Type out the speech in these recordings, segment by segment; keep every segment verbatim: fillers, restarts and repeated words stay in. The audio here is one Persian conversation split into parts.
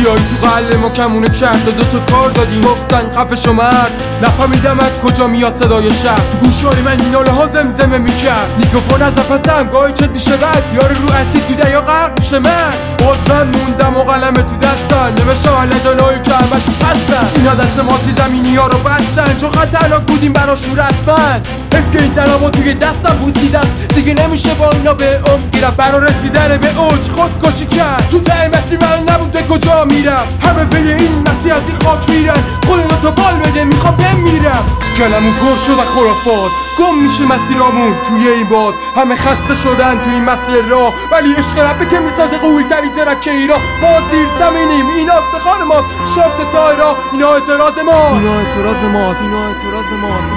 کیایی تو قلب ما کمونه کرد و دوتا کار دادیم گفتن خفه شو مرد. نفهمیدم از کجا میاد صدای شب، تو گوشاری من این ناله ها زمزمه میکرد. میکروفون از پسم گاهی چت میشه بد، یار رو اسید تو دریا غرق میشه من. باز من موندم و قلم تو دستن، نوشتم لجانایی که همش هستن. اینا دست ما زمینی ها رو بستن، چون خطرناک بودیم براشون رسما. حیف که این درامو توی دستم بوسید است، دیگه نمیشه با اینا به عمق گیرم. برا رسیدن به اوج خودکشی کرد، چون ته مسیر من نبود به کجا میرم. همه به این مسیر از این خاک میرن، خودتو تو بال بده میخوام بمیرم. تو کلمون پر شد خرافات، گم میشه مسیرامون توی این باد. همه خسته شدن توی این مسیر راه، ولی عشق ربه که میسازه قوی‌ترین ترک ایران. ما زیر زمینیم اینا افتخار ماست، شفت تایرا اینا اعتراض ماست، اینا اعتراض ماست، اینا اعتراض ماست.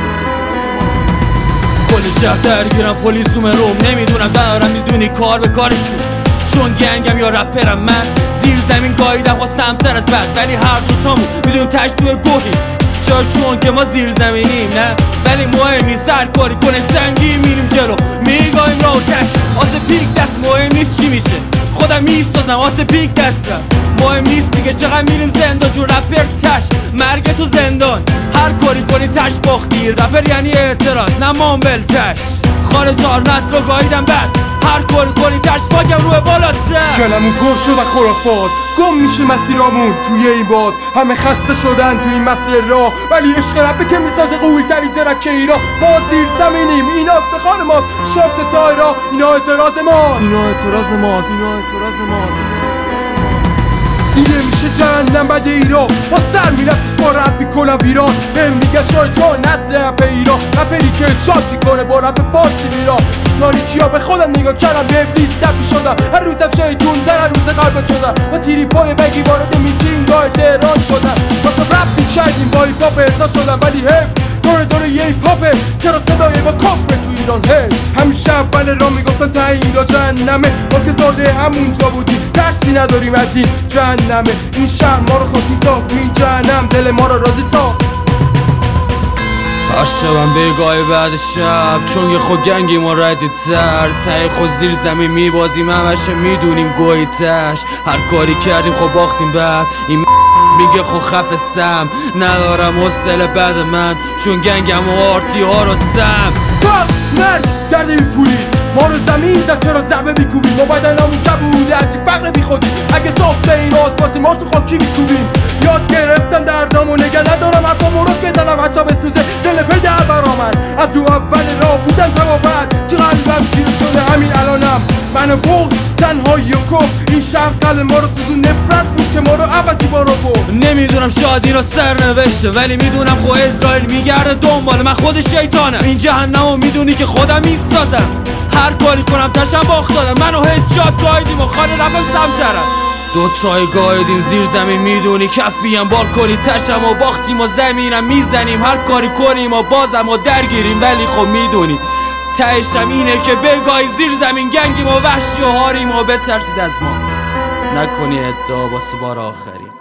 کل شهر درگیرم پلیسوم روم، نمیدونم دارم میدونی کار به کارشون. چون گنگم یا رپرم من، زیر زمین گاییدم با سمتر از بد، ولی هر دوتامون میدونیم تش توی گوهی. چرا چون که ما زیر زمینیم نه، ولی مهم نیست هر کاری کنه سنگی میریم جلو میگایم راه و کش. آسه پیک دست مهم نیست چی میشه، خودم میستازم آسه پیک دستم. مهم نیست دیگه چقدر میریم زندان، چون رپر تش مرگ تو زندان. هر کاری کنی تش باختی، رپر یعنی اعتراض نه مامبل تش. خارجار نسل رو گاییدم بد، هر کاری کنی تش فاکم روی بالاتر. کلمون پر شد خرافات، گم میشه مسیرامون توی این باد. همه خسته شدن توی این مسیر راه، ولی عشق ربه که میسازه قوی‌ترین ترک ایران. ما زیر زمینیم اینا افتخار ماست، شفت تایرا اینا اعتراض ماست، اینا اعتراض ماست، اینا اعتراض ماست. دیگه میشه جهنم بعد ایران، با سر میرم توش با رپ میکنم ویران. هم میگه شای چون نسل رپ ایران، رپری که شاد میکنه با رپ فارسی ویران. تاریکی ها به خودم نگاه کردم، به ابلیس تبدیل شدم. هر روزم شیطون تر هر روز قلبم شدم. با تیری پای بگی وارد میتینگ های تهران شدم. واسه رپ میکردیم با هیپ هاپ ارضا شدم، ولی حیف دور دور یه هیپ هاپه. چرا صدای ما کفر تو ایران هی. همیشه اول را میگفتن ته ایران جهنمه، ما که زاده همونجا بودیم ترسی نداریم از این جهنمه. این شهر ما رو خاصی ساخت، این جهنم دل ما رو راضی ساخت. هر شبم بگاه بعد شب، چون یه خود گنگی ما ردی تر. تای خود زیر زمین میبازیم همشه میدونیم گوی تش. هر کاری کردیم خب باختیم بعد، این میگه خب خفستم. ندارم حوصله بعد من، چون گنگم و آرتی ها رو سم. فقر مرگ درد میپولی، ما رو زمین زد چرا ضربه بیکوبیم. ما بدنامون کبوده از این فقر بی خودی، اگه ساخته این آسفالت ما تو خاکی میکوبیم. یاد گرفتم دردامو نگه ندارم، حرفامو رو بزنم حتی بسوزه دل پدر برا من. از او اول راه بودم تا بعد، چه قلبم شیر شده همین الانم. من و بغض تنهایی و کف، این شهر قلب ما رو سوزون. نفرت بود که ما رو عبدی بارو برد. نمیدونم شاید اینا سر نوشته، ولی میدونم خود اسرائیل میگرده دنبال من. خود شیطانم این جهنمو میدونی که خودم میستازم. هر کاری کنم تشم باخت دادم، منو هدشات گایدیم و خانه رفم سمترم. دوتای گایدیم زیر زمین میدونی کفیم بار کنی تشم و باختیم و زمینم میزنیم. هر کاری کنیم و بازم و درگیریم، ولی خب میدونی تهشم اینه که بگای زیر زمین گنگیم و وحشی و هاریم و بترسید از ما. نکنی ادعا واسه بار آخرین.